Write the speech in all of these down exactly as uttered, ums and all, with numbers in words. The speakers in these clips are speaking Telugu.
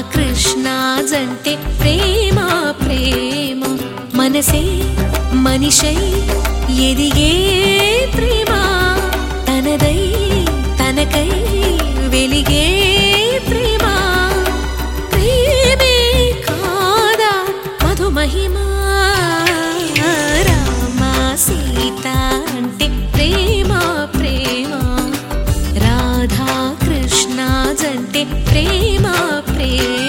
కృష్ణ జంటే ప్రేమ ప్రేమ మనసే మనిషై ఎదిగే ప్రేమ తనదై తనకై వెలిగే ప్రేమ ప్రేమే కాదా మధుమహిమా రామ సీత అంటే ప్రేమ ప్రేమ రాధా కృష్ణ జంటే ప్రేమ ప్రేమ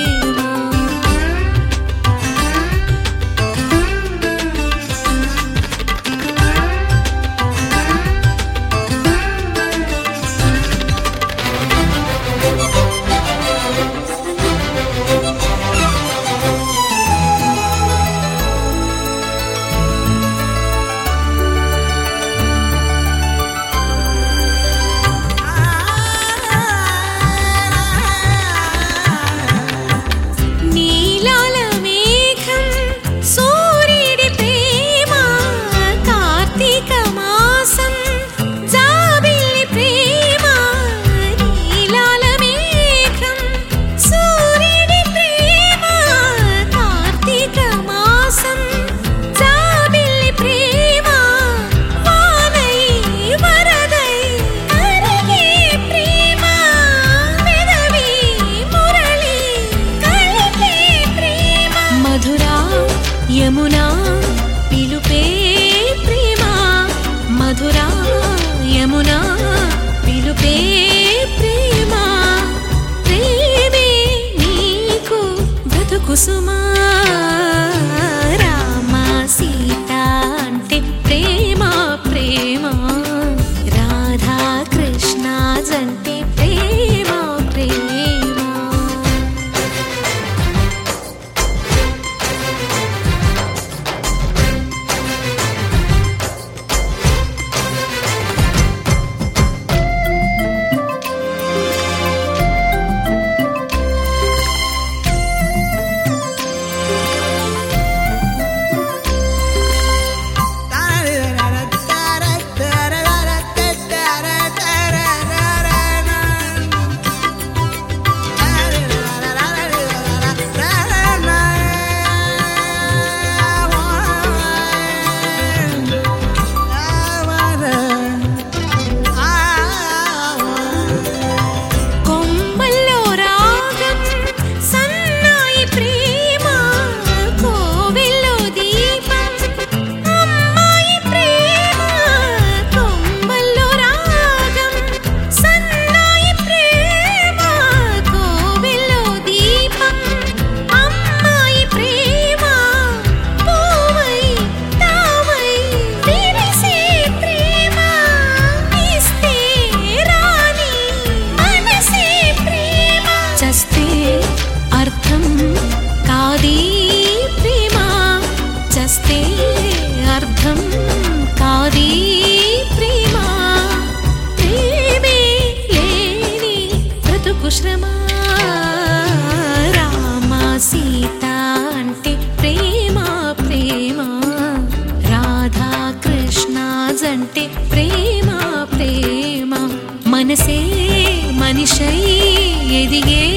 యమునా పిలుపే ప్రేమ మధురా యమునా పిలుపే ప్రేమ ప్రేమే నీకు బ్రతుకు సుమా రామ సీత అంటే ప్రేమ ప్రేమ రాధా కృష్ణ జంటే ప్రేమ ప్రేమ అర్థం కాదీ ప్రేమ చస్తే అర్థం కాదీ ప్రేమ ప్రేమే లేని బ్రతుకు శ్రమ రామ సీత అంటే ప్రేమ ప్రేమ రాధా కృష్ణ జంటే ప్రేమ ప్రేమ మనసే మనిషై ఎదిగే